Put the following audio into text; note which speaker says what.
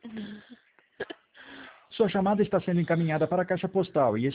Speaker 1: Sua chamada está sendo encaminhada para a caixa postal e